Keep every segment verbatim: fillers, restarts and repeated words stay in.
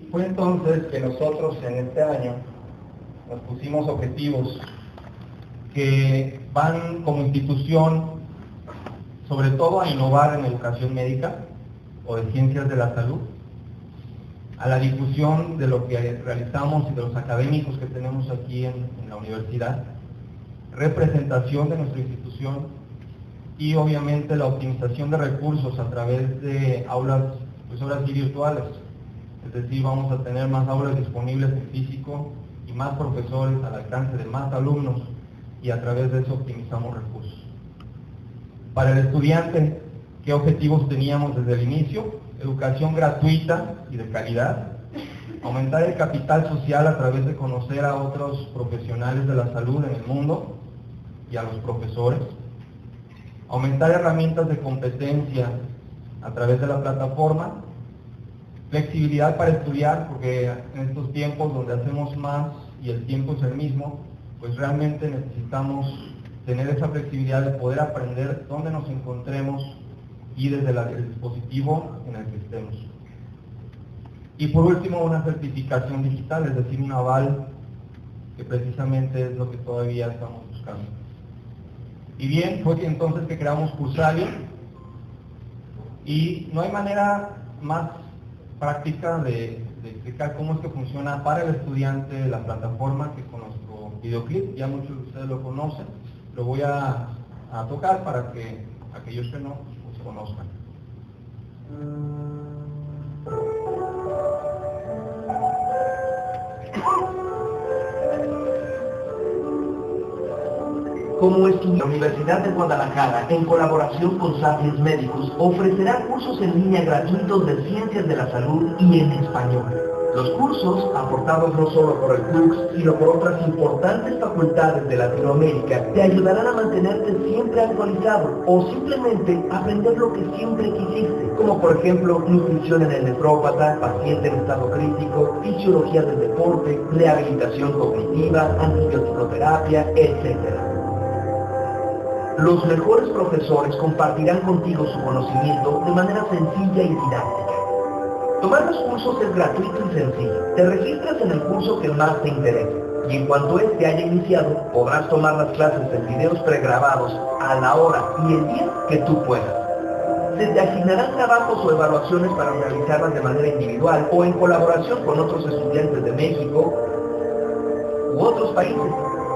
Fue entonces que nosotros en este año nos pusimos objetivos que van como institución sobre todo a innovar en educación médica o de ciencias de la salud, a la difusión de lo que realizamos y de los académicos que tenemos aquí en, en la universidad, representación de nuestra institución y obviamente la optimización de recursos a través de aulas, pues ahora sí virtuales. Es decir, vamos a tener más aulas disponibles en físico y más profesores al alcance de más alumnos y a través de eso optimizamos recursos. Para el estudiante, ¿qué objetivos teníamos desde el inicio? Educación gratuita y de calidad, aumentar el capital social a través de conocer a otros profesionales de la salud en el mundo y a los profesores, aumentar herramientas de competencia a través de la plataforma, flexibilidad para estudiar, porque en estos tiempos donde hacemos más y el tiempo es el mismo, pues realmente necesitamos tener esa flexibilidad de poder aprender donde nos encontremos y desde la, el dispositivo en el que estemos. Y por último, una certificación digital, es decir, un aval, que precisamente es lo que todavía estamos buscando. Y bien, fue que entonces que creamos Cursalia, y no hay manera más práctica de, de explicar cómo es que funciona para el estudiante la plataforma que con nuestro videoclip, ya muchos de ustedes lo conocen, lo voy a, a tocar para que aquellos que no pues, conozcan. Como estudiante, la Universidad de Guadalajara, en colaboración con Sapiens Medicus, ofrecerá cursos en línea gratuitos de ciencias de la salud y en español. Los cursos, aportados no solo por el C L U C, sino por otras importantes facultades de Latinoamérica, te ayudarán a mantenerte siempre actualizado o simplemente aprender lo que siempre quisiste, como por ejemplo nutrición en el nefrópata, paciente en estado crítico, fisiología del deporte, rehabilitación cognitiva, antibiótico-terapia, etcétera. Los mejores profesores compartirán contigo su conocimiento de manera sencilla y didáctica. Tomar los cursos es gratuito y sencillo. Te registras en el curso que más te interese y en cuanto este haya iniciado, podrás tomar las clases en videos pregrabados a la hora y el día que tú puedas. Se te asignarán trabajos o evaluaciones para realizarlas de manera individual o en colaboración con otros estudiantes de México u otros países.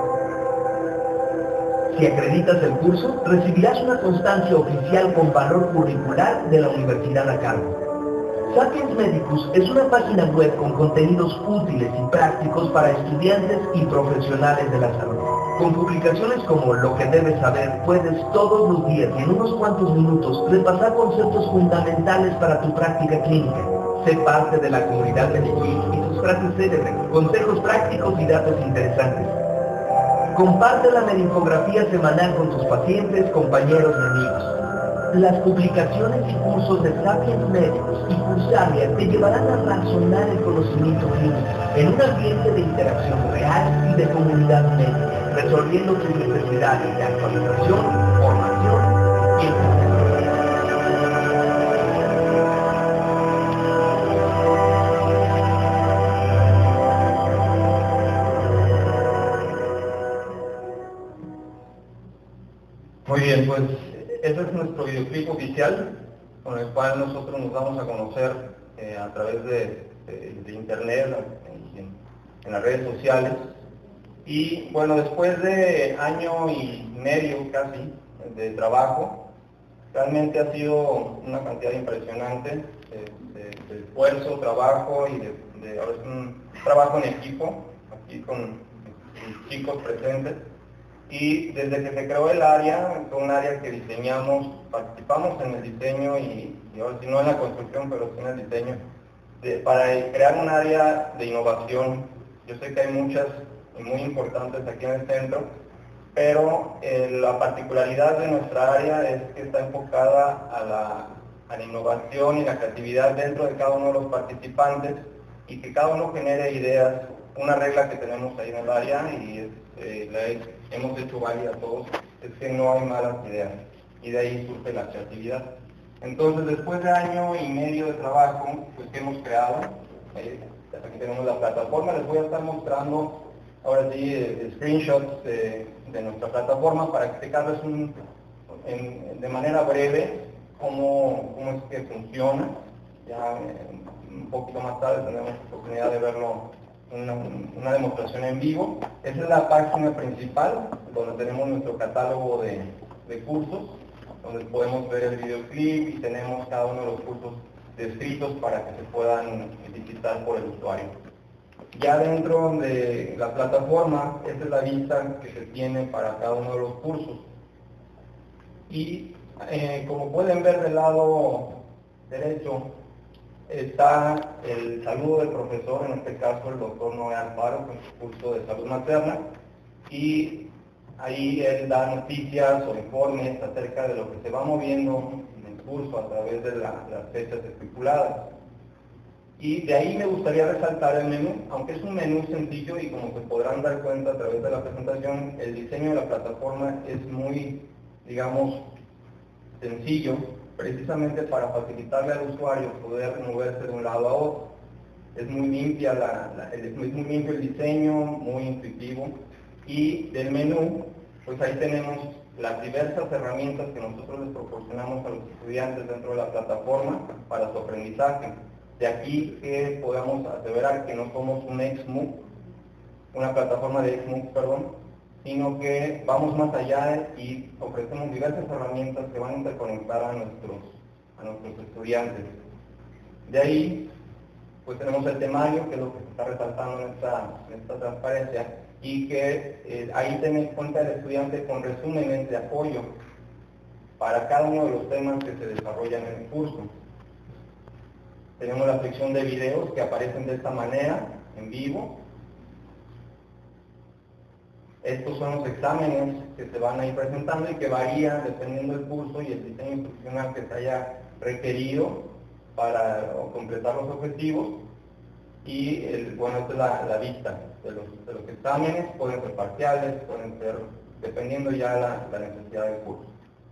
Si acreditas el curso, recibirás una constancia oficial con valor curricular de la universidad a cargo. Sapiens Medicus es una página web con contenidos útiles y prácticos para estudiantes y profesionales de la salud. Con publicaciones como Lo que debes saber, puedes todos los días y en unos cuantos minutos repasar conceptos fundamentales para tu práctica clínica. Sé parte de la comunidad de Medicus y tus frases célebres, consejos prácticos y datos interesantes. Comparte la medinfografía semanal con tus pacientes, compañeros y amigos. Las publicaciones y cursos de Sapiens Medicus y Cursalia te llevarán a razonar el conocimiento clínico en un ambiente de interacción real y de comunidad médica, resolviendo tus necesidades de actualización, formación y educación. Muy bien, pues ese es nuestro videoclip oficial, con el cual nosotros nos damos a conocer eh, a través de, de, de internet, en, en las redes sociales. Y bueno, después de año y medio casi de trabajo, realmente ha sido una cantidad impresionante de, de, de esfuerzo, trabajo y de, de ahora es un trabajo en equipo, aquí con chicos presentes. Y desde que se creó el área, fue un área que diseñamos, participamos en el diseño y, y ahora sí no en la construcción, pero sí en el diseño, de, para crear un área de innovación. Yo sé que hay muchas y muy importantes aquí en el centro, pero eh, la particularidad de nuestra área es que está enfocada a la, a la innovación y la creatividad dentro de cada uno de los participantes y que cada uno genere ideas. Una regla que tenemos ahí en el área y es, eh, la es, hemos hecho válida a todos, es que no hay malas ideas y de ahí surge la creatividad. Entonces, después de año y medio de trabajo, pues que hemos creado, Ahí, aquí tenemos la plataforma, les voy a estar mostrando ahora sí eh, screenshots de, de nuestra plataforma para explicarles un, en, de manera breve cómo, cómo es que funciona. Ya eh, un poquito más tarde tendremos la oportunidad de verlo, una, una demostración en vivo. Esa es la página principal donde tenemos nuestro catálogo de, de cursos, donde podemos ver el videoclip y tenemos cada uno de los cursos descritos para que se puedan visitar por el usuario. Ya dentro de la plataforma, esta es la vista que se tiene para cada uno de los cursos. Y eh, como pueden ver del lado derecho, está el saludo del profesor, en este caso el doctor Noé Alfaro, con su curso de salud materna, y ahí él da noticias o informes acerca de lo que se va moviendo en el curso a través de la, las fechas estipuladas. Y de ahí me gustaría resaltar el menú, aunque es un menú sencillo y como se podrán dar cuenta a través de la presentación, el diseño de la plataforma es muy, digamos, sencillo, precisamente para facilitarle al usuario poder moverse de un lado a otro. Es muy limpia la, la, el, es muy limpio el diseño, muy intuitivo, y del menú, pues ahí tenemos las diversas herramientas que nosotros les proporcionamos a los estudiantes dentro de la plataforma para su aprendizaje. De aquí que podamos aseverar que no somos un ex MOOC, una plataforma de ex MOOC, perdón, sino que vamos más allá y ofrecemos diversas herramientas que van a interconectar a nuestros, a nuestros estudiantes. De ahí, pues tenemos el temario, que es lo que se está resaltando en esta, en esta transparencia, y que eh, ahí tiene cuenta el estudiante con resúmenes de apoyo para cada uno de los temas que se desarrollan en el curso. Tenemos la sección de videos que aparecen de esta manera, en vivo. Estos son los exámenes que se van a ir presentando y que varían dependiendo del curso y el diseño instruccional que se haya requerido para completar los objetivos. Y el, bueno, esta es la, la vista de los, de los exámenes, pueden ser parciales, pueden ser dependiendo ya la, la necesidad del curso.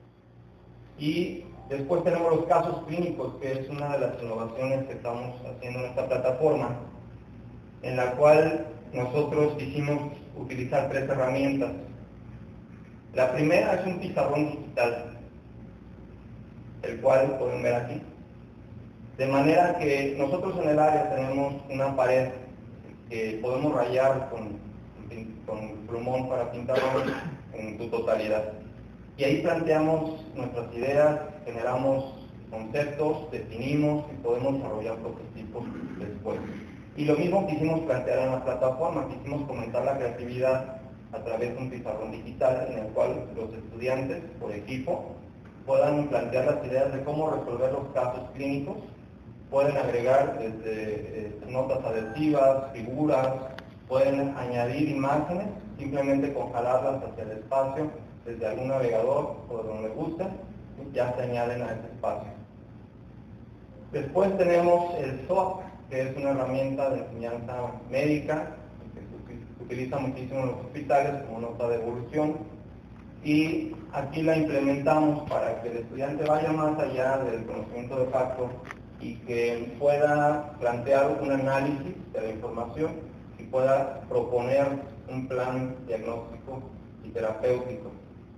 Y después tenemos los casos clínicos, que es una de las innovaciones que estamos haciendo en esta plataforma, en la cual nosotros quisimos utilizar tres herramientas. La primera es un pizarrón digital, el cual pueden ver aquí. De manera que nosotros en el área tenemos una pared que podemos rayar con, con plumón para pintarlo en su totalidad. Y ahí planteamos nuestras ideas, generamos conceptos, definimos y podemos desarrollar prototipos después. Y lo mismo quisimos plantear en la plataforma, quisimos fomentar la creatividad a través de un pizarrón digital en el cual los estudiantes, por equipo, puedan plantear las ideas de cómo resolver los casos clínicos, pueden agregar desde eh, notas adhesivas, figuras, pueden añadir imágenes, simplemente con jalarlas hacia el espacio, desde algún navegador o de donde guste, ya se añaden a ese espacio. Después tenemos el S O C, que es una herramienta de enseñanza médica, que se utiliza muchísimo en los hospitales como nota de evolución, y aquí la implementamos para que el estudiante vaya más allá del conocimiento de facto y que pueda plantear un análisis de la información y pueda proponer un plan diagnóstico y terapéutico.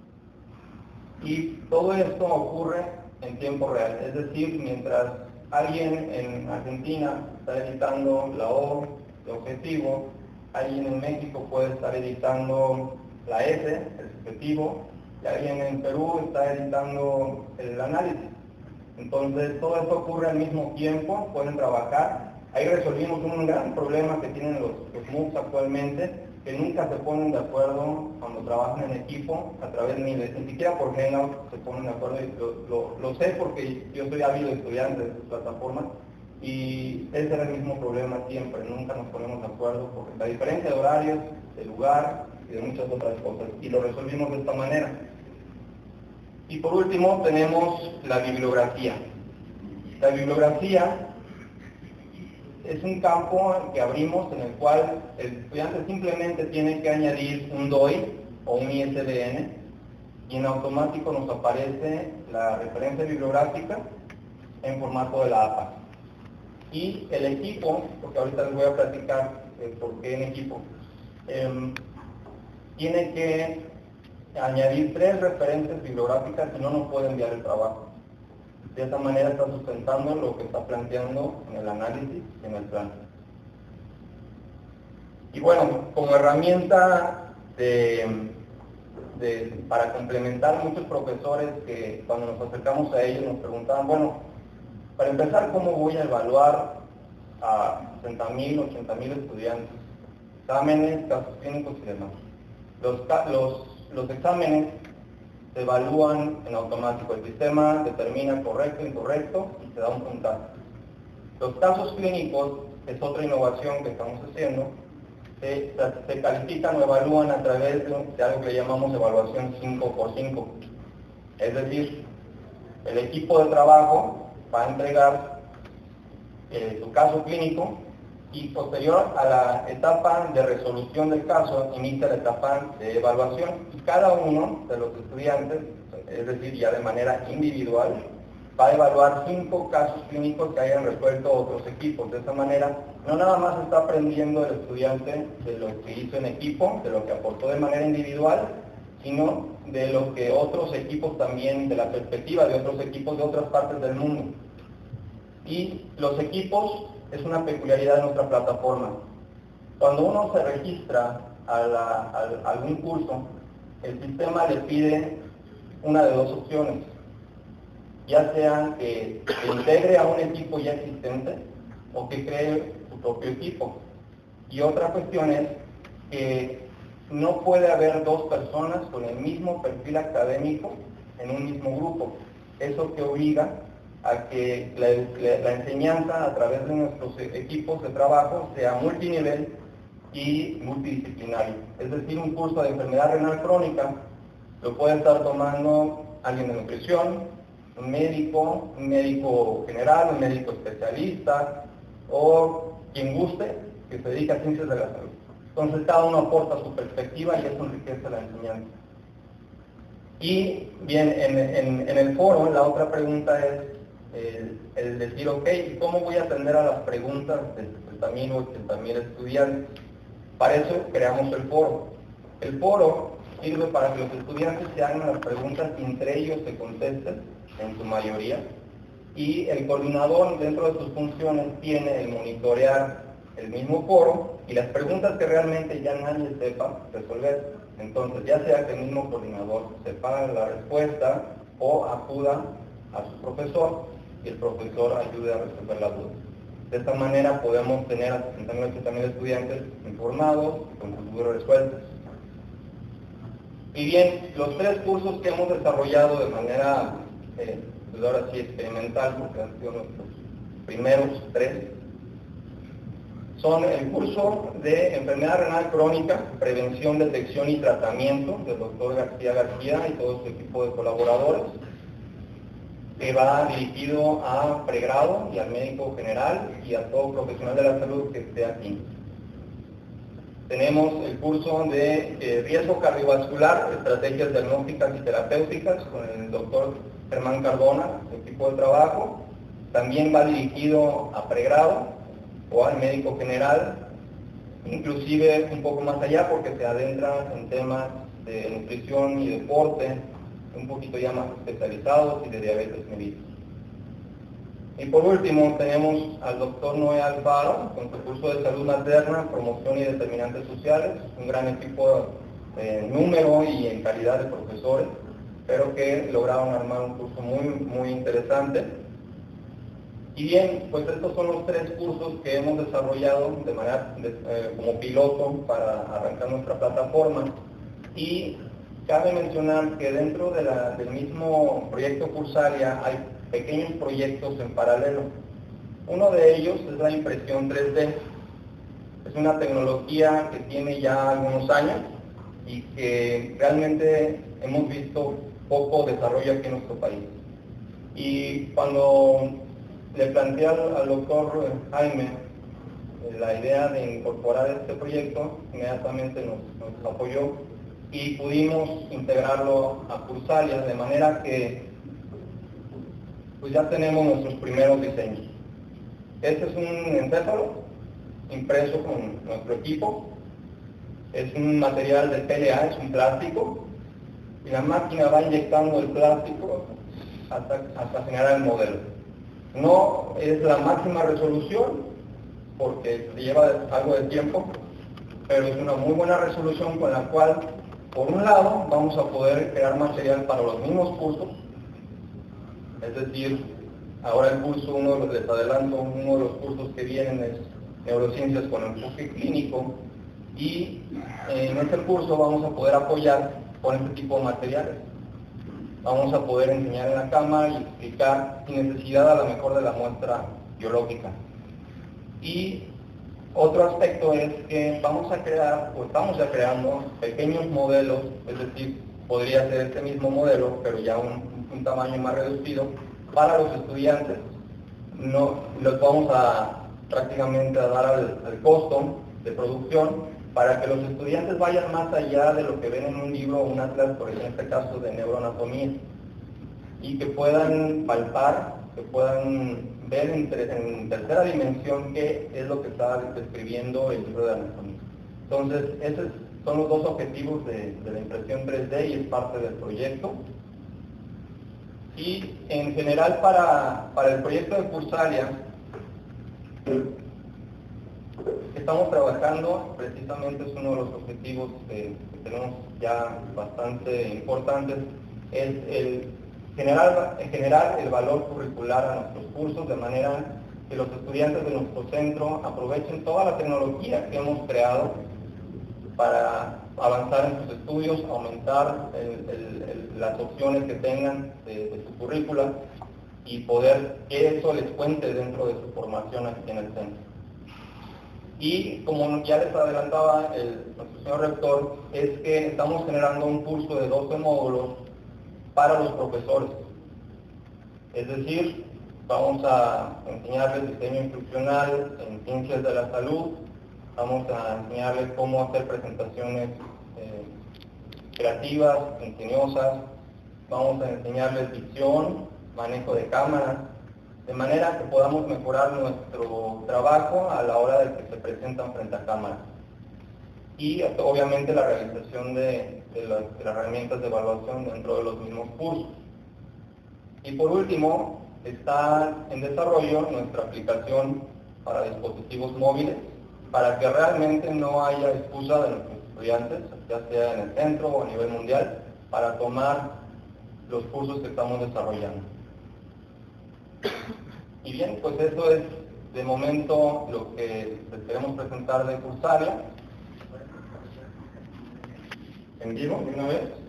Y todo esto ocurre en tiempo real, es decir, mientras alguien en Argentina está editando la O de objetivo, alguien en México puede estar editando la S, el subjetivo, y alguien en Perú está editando el análisis. Entonces, todo esto ocurre al mismo tiempo, pueden trabajar. Ahí resolvimos un gran problema que tienen los, los MOOCs actualmente, que nunca se ponen de acuerdo cuando trabajan en equipo, a través ni, de, ni siquiera por Hangout se ponen de acuerdo. Y lo, lo, lo sé porque yo soy ávido estudiante de sus plataformas y ese era el mismo problema siempre, nunca nos ponemos de acuerdo por la diferencia de horarios, de lugar y de muchas otras cosas, y lo resolvimos de esta manera. Y por último tenemos la bibliografía. La bibliografía es un campo que abrimos en el cual el estudiante simplemente tiene que añadir un D O I o un I S B N y en automático nos aparece la referencia bibliográfica en formato de la A P A. Y el equipo, porque ahorita les voy a platicar eh, por qué en equipo, eh, tiene que añadir tres referencias bibliográficas y no nos puede enviar el trabajo. De esa manera está sustentando lo que está planteando en el análisis y en el plan. Y bueno, como herramienta de, de, para complementar, muchos profesores que cuando nos acercamos a ellos nos preguntaban, bueno, para empezar, ¿cómo voy a evaluar a sesenta mil, ochenta mil estudiantes? Exámenes, casos clínicos y demás. Los, los, los exámenes se evalúan en automático. El sistema determina correcto, incorrecto y se da un puntaje. Los casos clínicos es otra innovación que estamos haciendo. Se, se califican o evalúan a través de, de algo que le llamamos evaluación cinco por cinco. Es decir, el equipo de trabajo va a entregar eh, su caso clínico y posterior a la etapa de resolución del caso inicia la etapa de evaluación y cada uno de los estudiantes, es decir, ya de manera individual, va a evaluar cinco casos clínicos que hayan resuelto otros equipos. De esa manera, no nada más está aprendiendo el estudiante de lo que hizo en equipo, de lo que aportó de manera individual, sino de lo que otros equipos también, de la perspectiva de otros equipos de otras partes del mundo. Y los equipos es una peculiaridad de nuestra plataforma. Cuando uno se registra a, la, a, a algún curso, el sistema le pide una de dos opciones. Ya sea que se integre a un equipo ya existente o que cree su propio equipo. Y otra cuestión es que no puede haber dos personas con el mismo perfil académico en un mismo grupo. Eso que obliga a que la, la, la enseñanza a través de nuestros equipos de trabajo sea multinivel y multidisciplinario. Es decir, un curso de enfermedad renal crónica lo puede estar tomando alguien de nutrición, un médico, un médico general, un médico especialista o quien guste que se dedique a ciencias de la salud. Entonces cada uno aporta su perspectiva y eso enriquece la enseñanza. Y bien, en, en, en el foro la otra pregunta es el, el decir, ok, ¿y cómo voy a atender a las preguntas de sesenta mil o ochenta mil estudiantes? Para eso creamos el foro. El foro sirve para que los estudiantes se hagan las preguntas y entre ellos se contesten, en su mayoría, y el coordinador dentro de sus funciones tiene el monitorear el mismo foro y las preguntas que realmente ya nadie sepa resolver. Entonces, ya sea que el mismo coordinador sepa la respuesta o acuda a su profesor y el profesor ayude a resolver la duda. De esta manera podemos tener a sesenta mil, ochenta mil estudiantes informados y con sus dudas resueltas. Y bien, los tres cursos que hemos desarrollado de manera, eh, pues ahora sí, experimental, porque han sido nuestros primeros tres, son el curso de enfermedad renal crónica, prevención, detección y tratamiento del doctor García García y todo su equipo de colaboradores, que va dirigido a pregrado y al médico general y a todo profesional de la salud que esté aquí. Tenemos el curso de eh, riesgo cardiovascular, estrategias diagnósticas y terapéuticas con el doctor Germán Cardona, su equipo de trabajo. También va dirigido a pregrado o al médico general, inclusive un poco más allá porque se adentra en temas de nutrición y deporte, un poquito ya más especializados y de diabetes mellitus. Y por último tenemos al doctor Noé Alfaro con su curso de salud materna, promoción y determinantes sociales, un gran equipo en número y en calidad de profesores, pero que lograron armar un curso muy, muy interesante. Y bien, pues estos son los tres cursos que hemos desarrollado de manera de, eh, como piloto para arrancar nuestra plataforma. Y cabe mencionar que dentro de la, del mismo proyecto Cursalia hay pequeños proyectos en paralelo. Uno de ellos es la impresión tres D. Es una tecnología que tiene ya algunos años y que realmente hemos visto poco desarrollo aquí en nuestro país. Y cuando le planteé al, al doctor Jaime eh, la idea de incorporar este proyecto, inmediatamente nos, nos apoyó y pudimos integrarlo a Cursalia, de manera que pues ya tenemos nuestros primeros diseños. Este es un encéfalo impreso con nuestro equipo. Es un material de P L A, es un plástico, y la máquina va inyectando el plástico hasta, hasta generar el modelo. No es la máxima resolución, porque lleva algo de tiempo, pero es una muy buena resolución con la cual, por un lado, vamos a poder crear material para los mismos cursos. Es decir, ahora el curso, uno de los, les adelanto, uno de los cursos que vienen es Neurociencias con enfoque clínico, y en este curso vamos a poder apoyar con este tipo de materiales. Vamos a poder enseñar en la cámara y explicar sin necesidad a lo mejor de la muestra biológica. Y otro aspecto es que vamos a crear, o estamos ya creando, pequeños modelos, es decir, podría ser este mismo modelo, pero ya un, un tamaño más reducido, para los estudiantes. No, los vamos a prácticamente a dar al, al costo de producción, para que los estudiantes vayan más allá de lo que ven en un libro o un atlas, por ejemplo, en este caso de neuroanatomía, y que puedan palpar, que puedan ver en, en tercera dimensión qué es lo que está describiendo el libro de anatomía. Entonces, esos son los dos objetivos de, de la impresión tres D y es parte del proyecto. Y en general para, para el proyecto de Cursalia, estamos trabajando, precisamente es uno de los objetivos que, que tenemos ya bastante importantes, es el generar, generar el valor curricular a nuestros cursos, de manera que los estudiantes de nuestro centro aprovechen toda la tecnología que hemos creado para avanzar en sus estudios, aumentar el, el, el, las opciones que tengan de, de su currícula y poder que eso les cuente dentro de su formación aquí en el centro. Y como ya les adelantaba el, nuestro señor rector, es que estamos generando un curso de doce módulos para los profesores. Es decir, vamos a enseñarles diseño instruccional en ciencias de la salud, vamos a enseñarles cómo hacer presentaciones eh, creativas, ingeniosas, vamos a enseñarles dicción, manejo de cámaras, de manera que podamos mejorar nuestro trabajo a la hora de que se presentan frente a cámara. Y obviamente la realización de, de, las, de las herramientas de evaluación dentro de los mismos cursos. Y por último, está en desarrollo nuestra aplicación para dispositivos móviles, para que realmente no haya excusa de nuestros estudiantes, ya sea en el centro o a nivel mundial, para tomar los cursos que estamos desarrollando. Y bien, pues eso es de momento lo que les queremos presentar de Cursalia. ¿En vivo, de una vez?